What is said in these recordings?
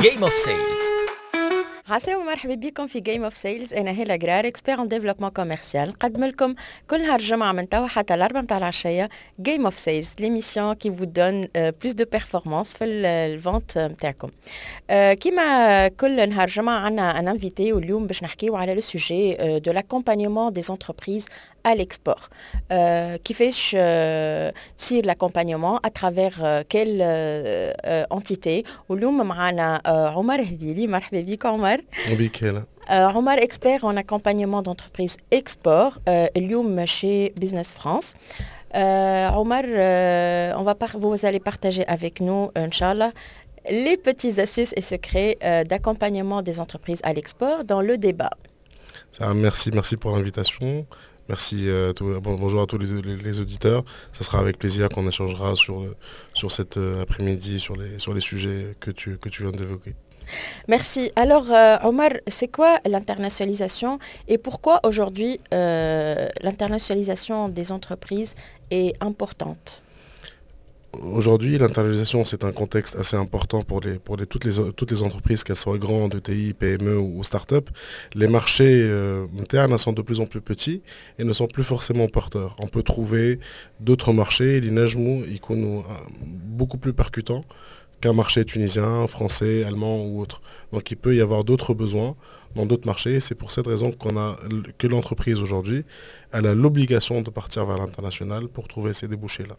Game of Sales. عسى ومرحبا بكم في Game of Sales. أنا هلا جرار اكسبير ان ديفلوبمون كوميرسيال. نقدم لكم كل نهار الجمعة من توا حتى الأربعة متاع العشية Game of Sales, l'émission qui vous donne plus de performance في الفونت متاعكم. كيما كل نهار جمعة عنا ان انفيتي واليوم باش نحكيو على لو سوجي de l'accompagnement des entreprises à l'export. كيفاش تصير l'accompagnement à travers quelle entité. واليوم معنا عمر هذيلي. مرحبا بك عمر. بك هلا. Omar, expert en accompagnement d'entreprise export, اليوم chez Business France. Omar, vous allez partager avec nous, Inch'Allah, les petites astuces et secrets d'accompagnement des entreprises à l'export dans le débat. Merci pour l'invitation. Merci, bonjour à tous les auditeurs. Ce sera avec plaisir qu'on échangera sur cet après-midi, sur les sujets que tu viens d'évoquer. Merci. Alors, Omar, c'est quoi l'internationalisation et pourquoi aujourd'hui l'internationalisation des entreprises est importante? Aujourd'hui, l'internationalisation, c'est un contexte assez important pour toutes les entreprises, qu'elles soient grandes, ETI, PME ou start-up. Les marchés internes sont de plus en plus petits et ne sont plus forcément porteurs. On peut trouver d'autres marchés, l'INEJMU, beaucoup plus percutants qu'un marché tunisien, français, allemand ou autre. Donc il peut y avoir d'autres besoins dans d'autres marchés. C'est pour cette raison que l'entreprise aujourd'hui, elle a l'obligation de partir vers l'international pour trouver ces débouchés-là.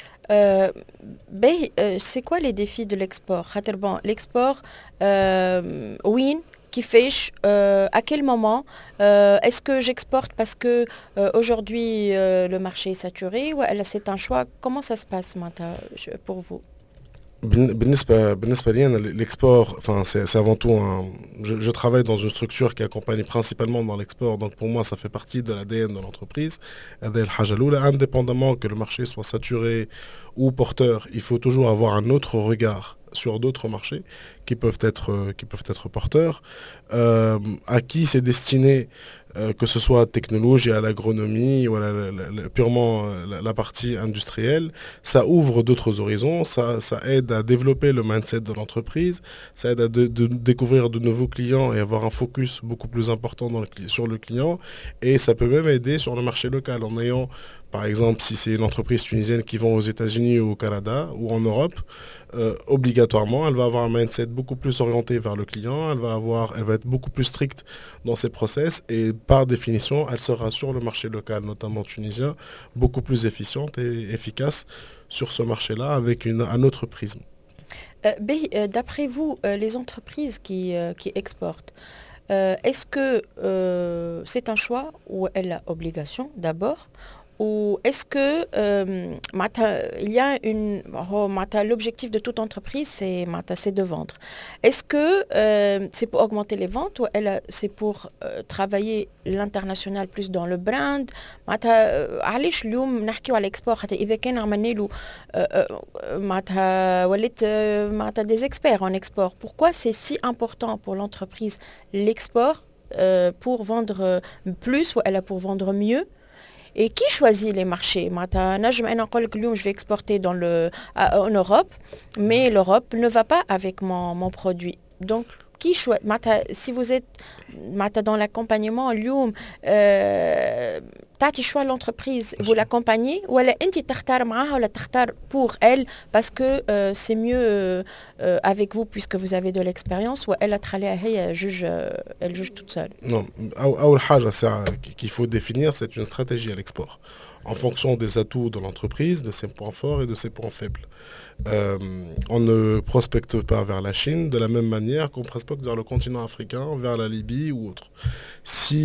C'est quoi les défis de l'export? Bon, l'export, oui, à quel moment est-ce que j'exporte parce que aujourd'hui le marché est saturé ou c'est un choix? Comment ça se passe pour vous? بالنسبة لي l'export, c'est avant tout je travaille dans une structure qui accompagne principalement dans l'export, donc pour moi ça fait partie de l'ADN de l'entreprise. Indépendamment que le marché soit saturé ou porteur, il faut toujours avoir un autre regard sur d'autres marchés qui peuvent être porteurs. À qui c'est destiné, que ce soit technologie, à l'agronomie ou purement la partie industrielle, ça ouvre d'autres horizons, ça aide à développer le mindset de l'entreprise, ça aide à découvrir de nouveaux clients et avoir un focus beaucoup plus important sur le client, et ça peut même aider sur le marché local en ayant, par exemple, si c'est une entreprise tunisienne qui vend aux États-Unis ou au Canada ou en Europe, obligatoirement, elle va avoir un mindset beaucoup plus orienté vers le client, elle va être beaucoup plus stricte dans ses process et par définition, elle sera sur le marché local, notamment tunisien, beaucoup plus efficiente et efficace sur ce marché-là avec un autre prisme. D'après vous, les entreprises qui exportent, est-ce que c'est un choix ou elle a obligation d'abord? Ou est-ce que il y a l'objectif de toute entreprise, c'est de vendre. Est-ce que c'est pour augmenter les ventes ou c'est pour travailler l'international plus dans le brand? علاش اليوم نحكيو على l'export حتى إذا كان عملنا له وليت des experts en export. Pourquoi c'est si important pour l'entreprise l'export pour vendre plus ou elle a pour vendre mieux? Et qui choisit les marchés? Je vais exporter en Europe, mais l'Europe ne va pas avec mon produit. Donc, qui choisit? Si vous êtes dans l'accompagnement, تعطي choix l'entreprise, vous l'accompagnez ou elle انت تختار معاها ولا تختار pour elle parce que c'est mieux avec vous puisque vous avez de l'expérience ou elle elle juge toute seule. Non, أول حاجة qu'il faut définir, c'est une stratégie à l'export en fonction des atouts de l'entreprise, de ses points forts et de ses points faibles. On ne prospecte pas vers la Chine de la même manière qu'on prospecte vers le continent africain, vers la Libye ou autre. Si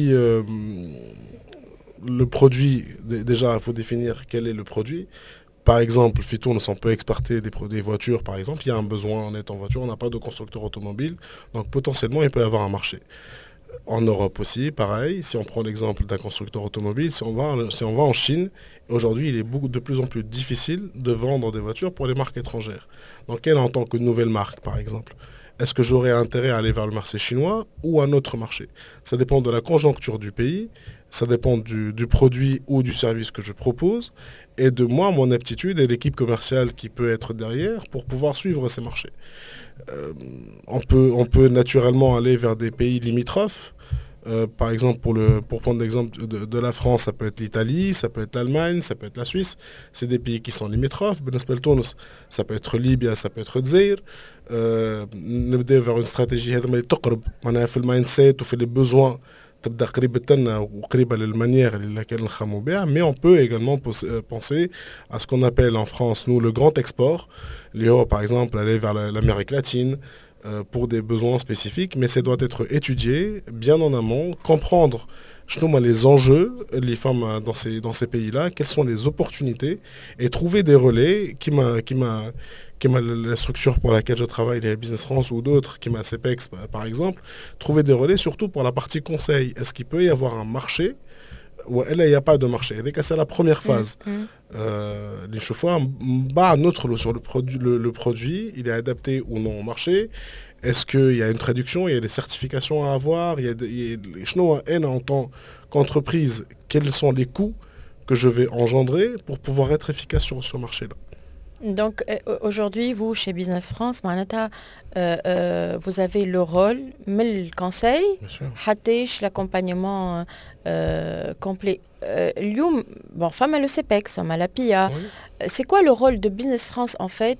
le produit, déjà il faut définir quel est le produit. Par exemple, Fitoun, on peut exporter des voitures, par exemple. Il y a un besoin, on est en voiture, on n'a pas de constructeur automobile. Donc potentiellement, il peut y avoir un marché. En Europe aussi, pareil. Si on prend l'exemple d'un constructeur automobile, si on va en Chine, aujourd'hui, il est de plus en plus difficile de vendre des voitures pour les marques étrangères. Donc elle, en tant que nouvelle marque, par exemple, est-ce que j'aurais intérêt à aller vers le marché chinois ou un autre marché? Ça dépend de la conjoncture du pays, ça dépend du produit ou du service que je propose, et de moi, mon aptitude et l'équipe commerciale qui peut être derrière pour pouvoir suivre ces marchés. Euh, on peut naturellement aller vers des pays limitrophes. Par exemple, pour prendre l'exemple de la France, ça peut être l'Italie, ça peut être l'Allemagne, ça peut être la Suisse. C'est des pays qui sont limitrophes. بالنسبة لتونس, ça peut être Libye, ça peut être الجزائر. نبدا vers une stratégie هذا اللي تقرب معناها في المايند سيت وفي les besoins تبدا قريبة لنا وقريبة للمانيير اللي كان نخمو بها. Mais on peut également penser à ce qu'on appelle en France, nous, le grand export. Par exemple, aller vers l'Amérique latine, pour des besoins spécifiques, mais ça doit être étudié bien en amont, comprendre justement les enjeux, les femmes dans ces pays-là, quelles sont les opportunités, et trouver des relais la structure pour laquelle je travaille, les Business France ou d'autres, qui m'a CEPEX par exemple, trouver des relais surtout pour la partie conseil. Est-ce qu'il peut y avoir un marché ou là il n'y a pas de marché? Et c'est la première phase. Les chauffeurs, sur le produit, il est adapté ou non au marché. Est-ce qu'il y a une traduction, il y a des certifications à avoir, en tant qu'entreprise, quels sont les coûts que je vais engendrer pour pouvoir être efficace sur ce marché-là? Donc aujourd'hui, vous, chez Business France, vous avez le rôle, mais le conseil, l'accompagnement complet. Bon, femme le CEPEX, femme la PIA. Oui. C'est quoi le rôle de Business France en fait,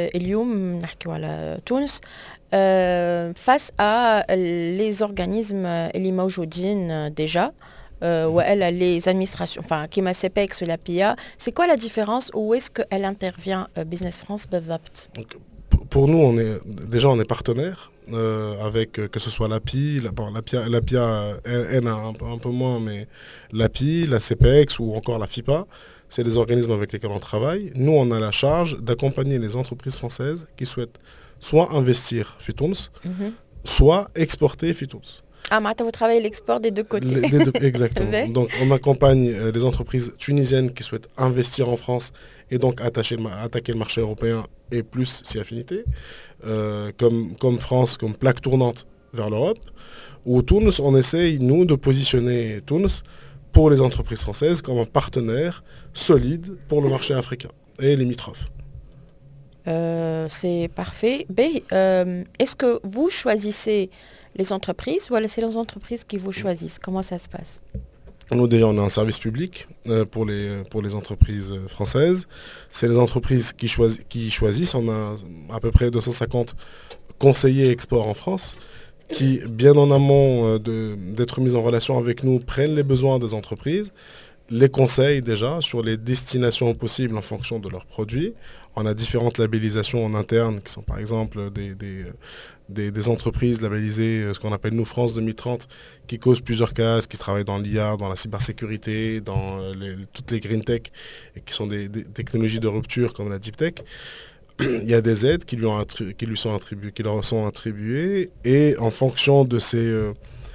face à les organismes اللي موجودين déjà? Ou elle a les administrations, enfin, qui m'a CEPEX ou la PIA, c'est quoi la différence? Où est-ce qu'elle intervient, Business France? Donc, pour nous, on est partenaire avec que ce soit l'API, la PIA, elle a un peu moins, mais l'API, la CEPEX ou encore la FIPA, c'est les organismes avec lesquels on travaille. Nous, on a la charge d'accompagner les entreprises françaises qui souhaitent soit investir Fitouns, soit exporter Fitouns. Ah, maintenant vous travaillez l'export des deux côtés. Exactement. Donc on accompagne les entreprises tunisiennes qui souhaitent investir en France et donc attaquer le marché européen et plus si affinité, comme France, comme plaque tournante vers l'Europe. Ou Tunis, on essaye, nous, de positionner Tunis pour les entreprises françaises comme un partenaire solide pour le marché africain et limitrophes. C'est parfait. Est-ce que vous choisissez les entreprises ou c'est les entreprises qui vous choisissent? Comment ça se passe? Nous, déjà, on a un service public pour les entreprises françaises. C'est les entreprises qui choisissent. On a à peu près 250 conseillers export en France qui, bien en amont d'être mis en relation avec nous, prennent les besoins des entreprises, les conseillent déjà sur les destinations possibles en fonction de leurs produits. On a différentes labellisations en interne qui sont par exemple des entreprises labellisées, ce qu'on appelle nous France 2030, qui causent plusieurs cases, qui travaillent dans l'IA, dans la cybersécurité, dans toutes les green tech, et qui sont des technologies de rupture comme la deep tech. Il y a des aides qui leur sont attribuées, et en fonction de ces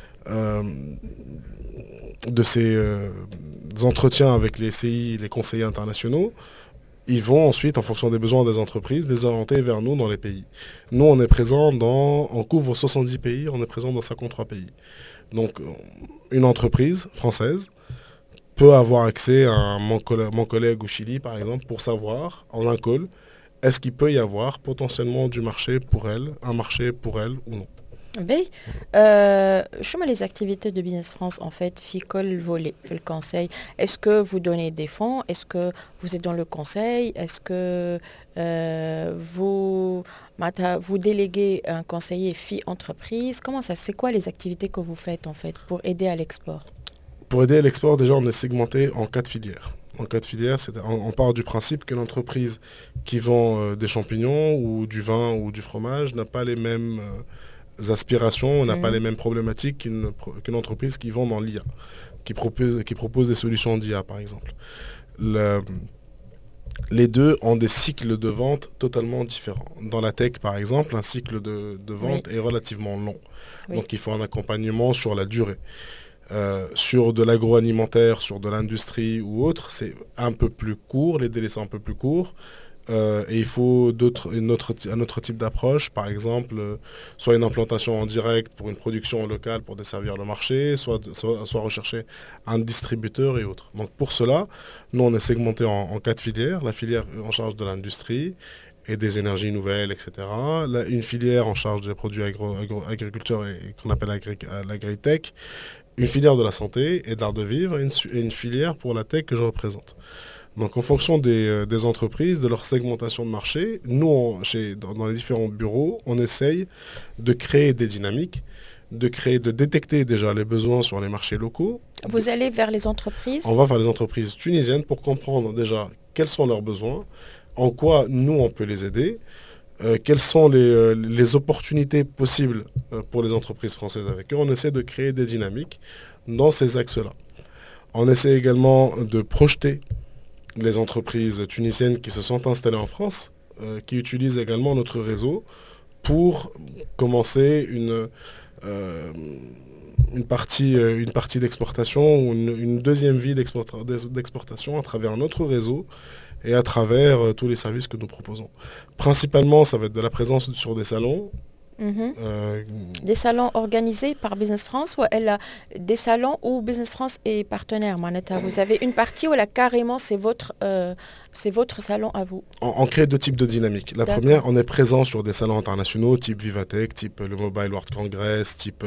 entretiens avec les CI, les conseillers internationaux, ils vont ensuite, en fonction des besoins des entreprises, les orienter vers nous dans les pays. Nous, on est présent on couvre 70 pays, on est présent dans 53 pays. Donc, une entreprise française peut avoir accès à mon collègue au Chili, par exemple, pour savoir, en un call, est-ce qu'il peut y avoir potentiellement du marché pour elle, un marché pour elle ou non. Oui. Les activités de Business France, en fait, le volet, le conseil. Est-ce que vous donnez des fonds? Est-ce que vous êtes dans le conseil? Est-ce que vous déléguez un conseiller entreprise? Comment ça? C'est quoi les activités que vous faites, en fait, pour aider à l'export? Pour aider à l'export, déjà, on est segmenté en 4 filières. En 4 filières, on part du principe que l'entreprise qui vend des champignons ou du vin ou du fromage n'a pas les mêmes aspirations, on n'a pas les mêmes problématiques qu'une entreprise qui vend dans l'IA, qui propose des solutions d'IA par exemple. Les deux ont des cycles de vente totalement différents. Dans la tech par exemple, un cycle de vente est relativement long. Donc il faut un accompagnement sur la durée. Sur de l'agroalimentaire, sur de l'industrie ou autre, c'est un peu plus court, les délais sont un peu plus courts, Et il faut un autre type d'approche, par exemple, soit une implantation en direct pour une production locale pour desservir le marché, soit rechercher un distributeur et autres. Donc pour cela, nous on est segmenté en 4 filières. La filière en charge de l'industrie et des énergies nouvelles, etc. Une filière en charge des produits agriculteurs et qu'on appelle l'agritech. Une filière de la santé et de l'art de vivre et une filière pour la tech que je représente. Donc en fonction des entreprises, de leur segmentation de marché, nous, dans les différents bureaux, on essaye de créer des dynamiques, de détecter déjà les besoins sur les marchés locaux. Vous allez vers les entreprises? On va vers les entreprises tunisiennes pour comprendre déjà quels sont leurs besoins, en quoi nous, on peut les aider, quelles sont les opportunités possibles pour les entreprises françaises avec eux. On essaie de créer des dynamiques dans ces axes-là. On essaie également de projeter les entreprises tunisiennes qui se sont installées en France, qui utilisent également notre réseau pour commencer une partie d'exportation ou une deuxième vie d'exportation à travers notre réseau et à travers tous les services que nous proposons. Principalement, ça va être de la présence sur des salons. Des salons organisés par Business France ou elle a des salons où Business France est partenaire. Vous avez une partie où là, carrément c'est votre salon à vous. On crée deux types de dynamiques. La première, on est présent sur des salons internationaux type Vivatech, type le Mobile World Congress, type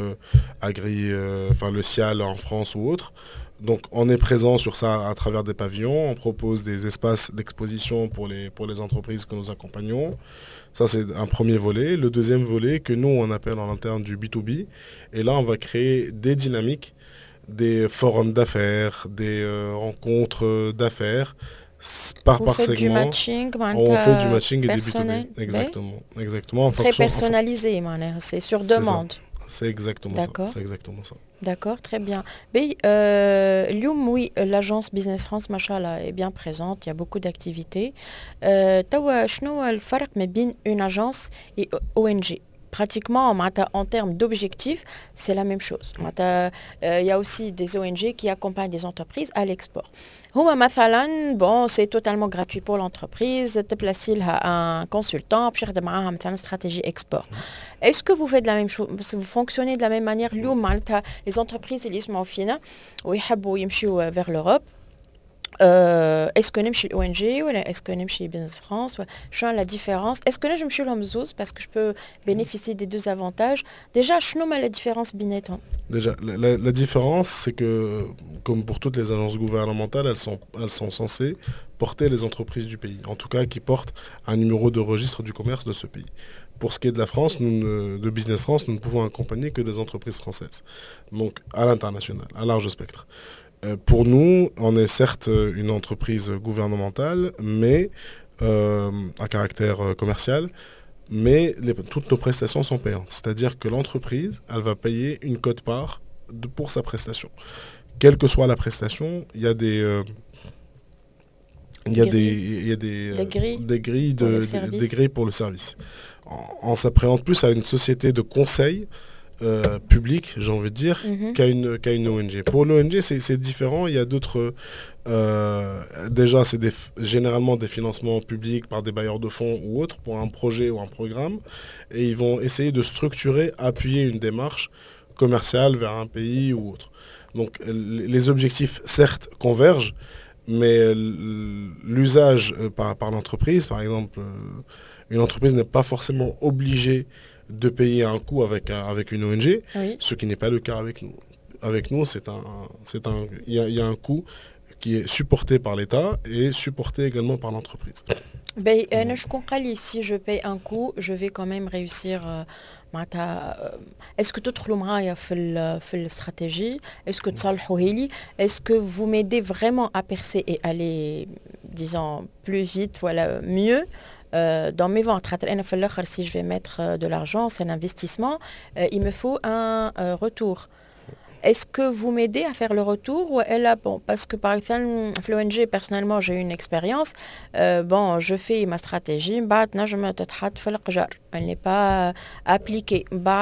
le CIAL en France ou autre. Donc on est présent sur ça à travers des pavillons, on propose des espaces d'exposition pour les entreprises que nous accompagnons. Ça c'est un premier volet. Le deuxième volet que nous on appelle en interne du B2B. Et là on va créer des dynamiques, des forums d'affaires, des rencontres d'affaires par segment. Du matching, on fait du matching et des B2B. Exactement. Très personnalisé, c'est sur demande. C'est exactement ça. D'accord, très bien. Oui, l'agence Business France, machallah, est bien présente, il y a beaucoup d'activités. Quel est le différence entre une agence et ONG? Pratiquement, en termes d'objectifs, c'est la même chose. Il y a aussi des ONG qui accompagnent des entreprises à l'export. C'est totalement gratuit pour l'entreprise. Tu places un consultant pour faire une stratégie export. Est-ce que vous faites de la même chose? Vous fonctionnez de la même manière? Les entreprises, ils sont au final, ils veulent vers l'Europe. Est-ce que je suis ONG ou est-ce que je suis Business France? Je la différence. Est-ce que je suis l'Omzouz parce que je peux bénéficier des deux avantages? Déjà, je nomme la différence binétant. Déjà, la différence, c'est que, comme pour toutes les agences gouvernementales, elles sont censées porter les entreprises du pays. En tout cas, qui portent un numéro de registre du commerce de ce pays. Pour ce qui est de la France, de Business France, nous ne pouvons accompagner que des entreprises françaises. Donc, à l'international, à large spectre. Pour nous, on est certes une entreprise gouvernementale, mais à caractère commercial, mais toutes nos prestations sont payantes. C'est-à-dire que l'entreprise, elle va payer une quote-part pour sa prestation. Quelle que soit la prestation, il y a des grilles pour le service. On s'appréhende plus à une société de conseil public, j'ai envie de dire, qu'à une ONG. Pour l'ONG, c'est différent. Il y a d'autres... déjà, c'est généralement des financements publics par des bailleurs de fonds ou autres pour un projet ou un programme. Et ils vont essayer de structurer, appuyer une démarche commerciale vers un pays ou autre. Donc, les objectifs, certes, convergent, mais l'usage par l'entreprise, par exemple, une entreprise n'est pas forcément obligée de payer un coût avec une ONG, oui. Ce qui n'est pas le cas avec nous. Avec nous, il y a un coût qui est supporté par l'État et supporté également par l'entreprise. Je comprends, si je paye un coût, je vais quand même réussir. Est-ce que tu as la stratégie? Est-ce que tu Est-ce que vous m'aidez vraiment à percer et aller, disons, plus vite, voilà, mieux dans mes ventes? Si je vais mettre de l'argent, c'est un investissement, il me faut un retour. Est-ce que vous m'aidez à faire le retour ou elle a, parce que par exemple, l'ONG, personnellement, j'ai eu une expérience. Je fais ma stratégie, elle n'est pas appliquée.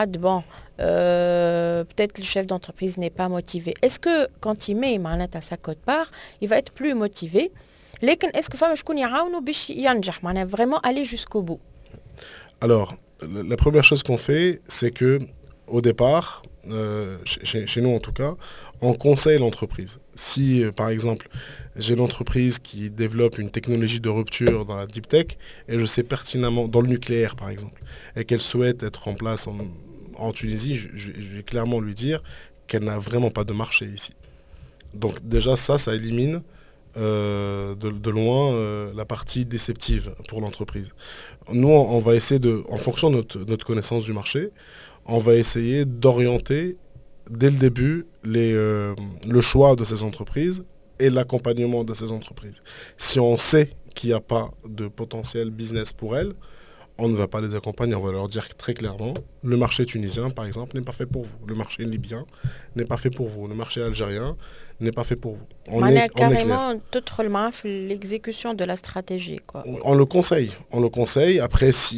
Peut-être le chef d'entreprise n'est pas motivé. Est-ce que quand il met à sa quote-part, il va être plus motivé لكن اسكو فما شكون يعاونوا باش ينجح معناها vraiment aller jusqu'au bout. Alors, la première chose qu'on fait, c'est que au départ, chez nous en tout cas, on conseille l'entreprise. Si, par exemple, j'ai une entreprise qui développe une technologie de rupture dans la deep tech, et je sais pertinemment, dans le nucléaire par exemple, et qu'elle souhaite être en place en Tunisie, je vais clairement lui dire qu'elle n'a vraiment pas de marché ici. Donc déjà ça élimine de loin la partie déceptive pour l'entreprise. Nous, on va essayer en fonction de notre connaissance du marché, on va essayer d'orienter dès le début le choix de ces entreprises et l'accompagnement de ces entreprises. Si on sait qu'il n'y a pas de potentiel business pour elles, on ne va pas les accompagner, on va leur dire très clairement, le marché tunisien par exemple n'est pas fait pour vous, le marché libyen n'est pas fait pour vous, le marché algérien n'est pas fait pour vous. On est carrément تدخل معاه في l'exécution de la stratégie quoi. On le conseille, après si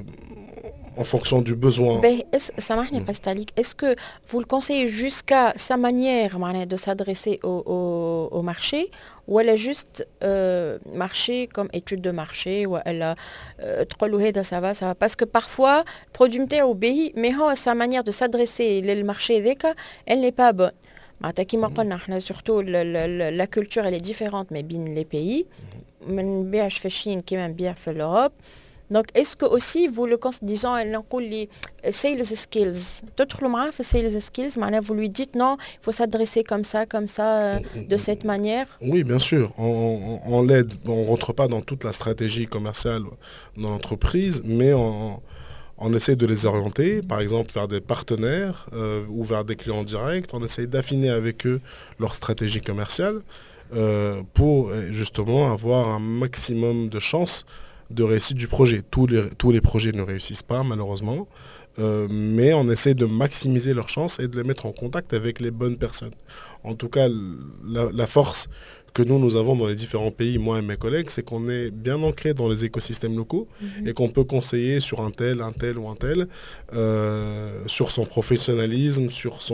en fonction du besoin. سامحني قصت عليك, est-ce que vous le conseillez jusqu'à sa manière de s'adresser au marché ou elle a juste marché comme étude de marché ou elle a ça va parce que parfois produit نتاعو باهي mais sa manière de s'adresser للمارشي ذاك elle n'est pas bonne. كيما قلنا احنا surtout la culture elle est différente mais بين les pays ما نبيعش في الصين كيما نبيع في l'Europe. Donc, est-ce que aussi vous le disons, les sales skills, sales skills, vous lui dites non, il faut s'adresser comme ça, de cette manière? Oui, bien sûr. On l'aide. On ne rentre pas dans toute la stratégie commerciale dans l'entreprise, mais on essaie de les orienter, par exemple vers des partenaires ou vers des clients directs. On essaie d'affiner avec eux leur stratégie commerciale pour justement avoir un maximum de chances de réussite du projet. Tous les projets ne réussissent pas malheureusement, mais on essaie de maximiser leurs chances et de les mettre en contact avec les bonnes personnes. En tout cas, la force que nous avons dans les différents pays, moi et mes collègues, c'est qu'on est bien ancré dans les écosystèmes locaux et qu'on peut conseiller sur un tel ou un tel, sur son professionnalisme,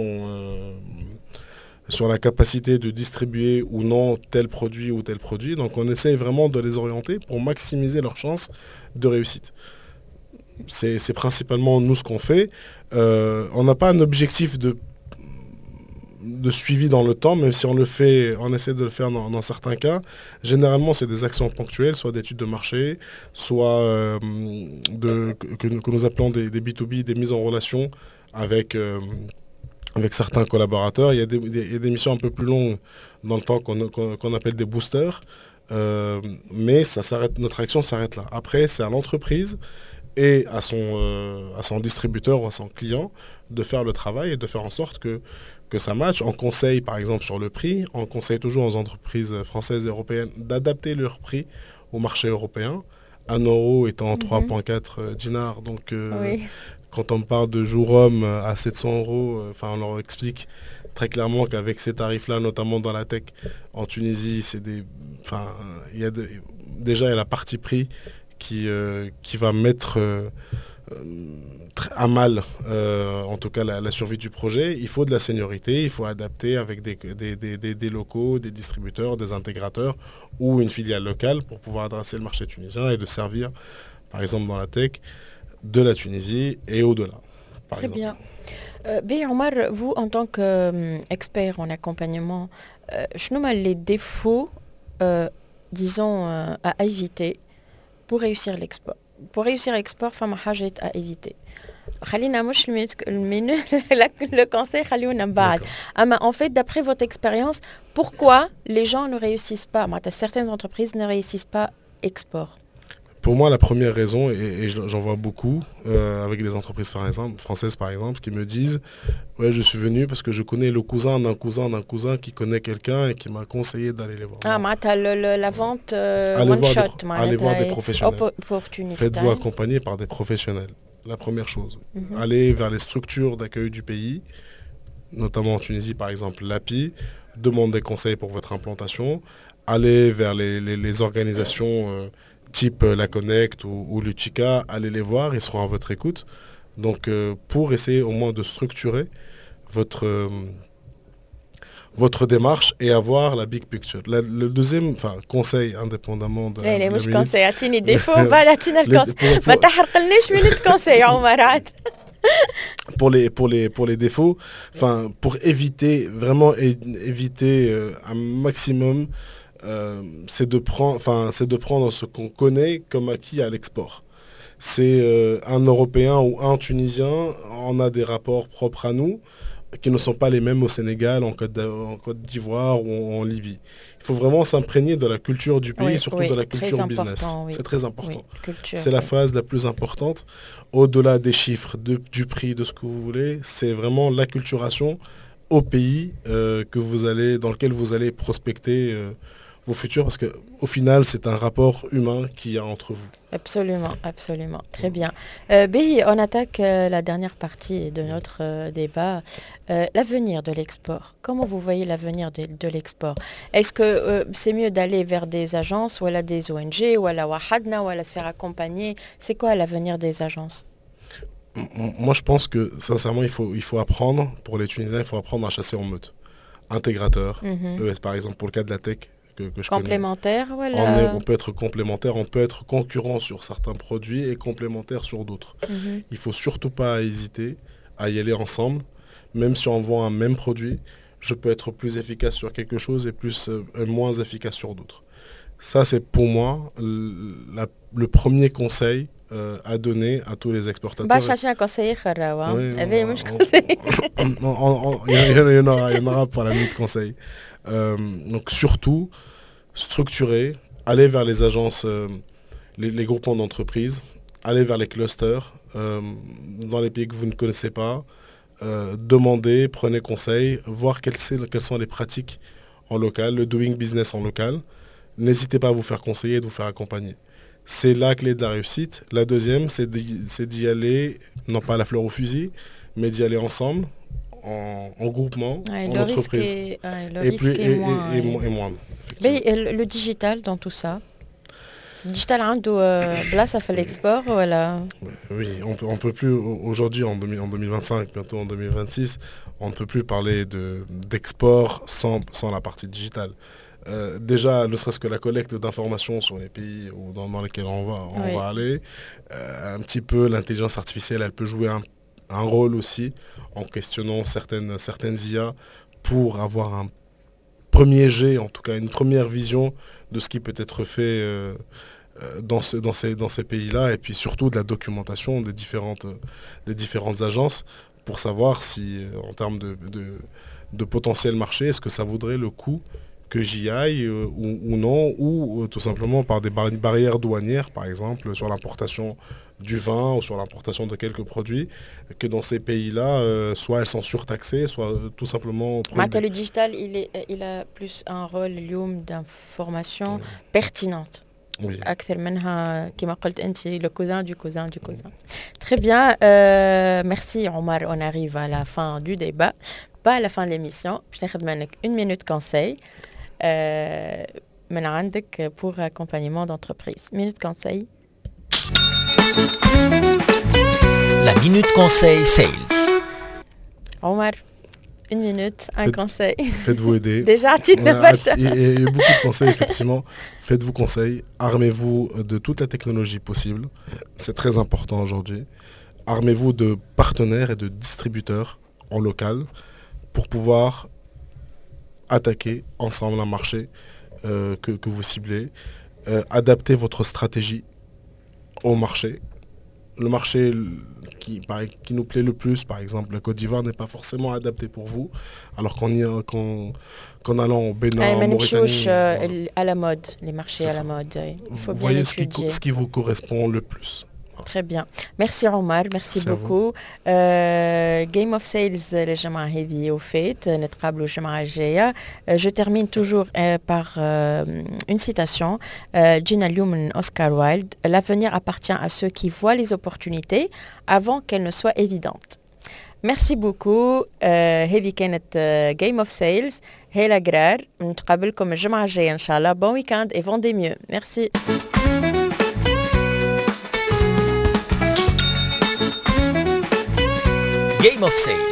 sur la capacité de distribuer ou non tel produit. Donc on essaye vraiment de les orienter pour maximiser leurs chances de réussite. C'est principalement nous ce qu'on fait. On n'a pas un objectif de suivi dans le temps, même si on essaie de le faire dans certains cas. Généralement, c'est des actions ponctuelles, soit d'études de marché, soit que nous appelons des B2B, des mises en relation avec certains collaborateurs. Il y a des missions un peu plus longues dans le temps qu'on appelle des boosters, mais notre action s'arrête là. Après, c'est à l'entreprise et à son distributeur ou à son client de faire le travail et de faire en sorte que ça matche. On conseille par exemple sur le prix, on conseille toujours aux entreprises françaises et européennes d'adapter leur prix au marché européen, 1 euro étant 3,4 dinars, donc oui. Quand on parle de jour homme à 700 euros, on leur explique très clairement qu'avec ces tarifs-là, notamment dans la tech en Tunisie, déjà il y a la partie prix qui va mettre à mal, en tout cas la survie du projet. Il faut de la seniorité, il faut adapter avec des locaux, des distributeurs, des intégrateurs ou une filiale locale pour pouvoir adresser le marché tunisien et de servir, par exemple dans la tech, de la Tunisie et au-delà. Très bien. Omar, vous en tant qu'expert en accompagnement, quels sont les défauts, disons, à éviter pour réussir l'export? Pour réussir l'export, il y a des choses à éviter. Le conseil, en fait, d'après votre expérience, pourquoi les gens ne réussissent pas, certaines entreprises ne réussissent pas export? Pour moi, la première raison, et j'en vois beaucoup avec des entreprises françaises par exemple, qui me disent « Ouais, je suis venu parce que je connais le cousin d'un cousin d'un cousin qui connaît quelqu'un et qui m'a conseillé d'aller les voir. » La vente one shot. Allez voir des professionnels. Faites-vous accompagner par des professionnels. La première chose. Allez vers les structures d'accueil du pays, notamment en Tunisie par exemple, l'API, demandez des conseils pour votre implantation. Allez vers les organisations type la Connect ou l'UTICA, allez les voir, ils seront à votre écoute. Donc pour essayer au moins de structurer votre démarche et avoir la big picture. Le deuxième conseil, indépendamment de لا مش minute, كونساي اعطيني ديفو بعد اعطينا الكونساي ما تحرقلناش مينوت كونساي عمر عاد pour les défauts, pour éviter, vraiment éviter un maximum, c'est de prendre ce qu'on connaît comme acquis à l'export. C'est un Européen ou un Tunisien, on a des rapports propres à nous qui ne sont pas les mêmes au Sénégal, en Côte d'Ivoire ou en Libye. Il faut vraiment s'imprégner de la culture du pays, surtout de la culture business. Oui. C'est très important. Oui, c'est la phase la plus importante. Au-delà des chiffres, du prix, de ce que vous voulez, c'est vraiment l'acculturation au pays dans lequel vous allez prospecter vos futurs, parce qu'au final, c'est un rapport humain qu'il y a entre vous. Absolument, absolument. Très bien. Behi, on attaque la dernière partie de notre débat. L'avenir de l'export. Comment vous voyez l'avenir de l'export? Est-ce que c'est mieux d'aller vers des agences ou des ONG ou à la Wahadna ou à la se faire accompagner? C'est quoi l'avenir des agences? Moi, je pense que, sincèrement, il faut apprendre, pour les Tunisiens, il faut apprendre à chasser en meute. Intégrateur, ES, par exemple, pour le cas de la tech, que je complémentaire, voilà. On peut être complémentaire, on peut être concurrent sur certains produits et complémentaire sur d'autres. Il ne faut surtout pas hésiter à y aller ensemble. Même si on vend un même produit, je peux être plus efficace sur quelque chose et moins efficace sur d'autres. Ça, c'est pour moi le premier conseil à donner à tous les exportateurs. Il y en aura pour la minute conseil. Donc surtout, structurer, aller vers les agences, les groupements d'entreprises, aller vers les clusters, dans les pays que vous ne connaissez pas, demandez, prenez conseil, voir quelles sont les pratiques en local, le doing business en local. N'hésitez pas à vous faire conseiller et de vous faire accompagner. C'est la clé de la réussite. La deuxième, c'est d'y aller, non pas à la fleur au fusil, mais d'y aller ensemble, en groupement, en entreprise. Et moins. Le digital dans tout ça? Le digital a place à faire l'export voilà. Oui, on peut plus, aujourd'hui en 2025, bientôt en 2026, on ne peut plus parler d'export sans la partie digitale. Déjà, ne serait-ce que la collecte d'informations sur les pays dans lesquels on va aller, un petit peu l'intelligence artificielle, elle peut jouer un rôle aussi en questionnant certaines IA pour avoir un premier jet, en tout cas une première vision de ce qui peut être fait dans ces pays-là, et puis surtout de la documentation des différentes agences pour savoir si, en termes de potentiel marché, est-ce que ça vaudrait le coup que j'y aille ou non, ou tout simplement par des barrières douanières, par exemple, sur l'importation du vin ou sur l'importation de quelques produits, que dans ces pays-là, soit elles sont surtaxées, soit tout simplement... Le digital, il a plus un rôle d'information pertinente. Oui. أكثر منها كما قلت أنت le cousin du cousin du cousin. Très bien, merci Omar, on arrive à la fin du débat, pas à la fin de l'émission. Je vais vous une minute conseil من عندك pour accompagnement d'entreprise. Minute conseil. La minute conseil sales. Omar, une minute, un conseil. Faites-vous aider. Déjà, tu ne vas pas. Il y a beaucoup de conseils, effectivement. Faites-vous conseil. Armez-vous de toute la technologie possible. C'est très important aujourd'hui. Armez-vous de partenaires et de distributeurs en local pour pouvoir attaquer ensemble un marché que vous ciblez. Adaptez votre stratégie au marché. Le marché qui nous plaît le plus, par exemple, la Côte d'Ivoire n'est pas forcément adapté pour vous, alors qu'en allant au Bénin, en Mauritanie... à la mode, les marchés à la mode. Il faut bien étudier. Ce qui vous correspond le plus. Très bien. Merci Omar, merci beaucoup. Game of Sales الجمعة هذه وفات نتقابلوا الجمعة الجاية. Je termine toujours par une citation جينا اليوم من Oscar Wilde. L'avenir appartient à ceux qui voient les opportunités avant qu'elles ne soient évidentes. Merci beaucoup. هذه كانت Game of Sales. هيلا جرار. نتقابلكم الجمعة الجاية إن شاء الله. Bon week-end et vendez mieux. Merci. Game of Sales.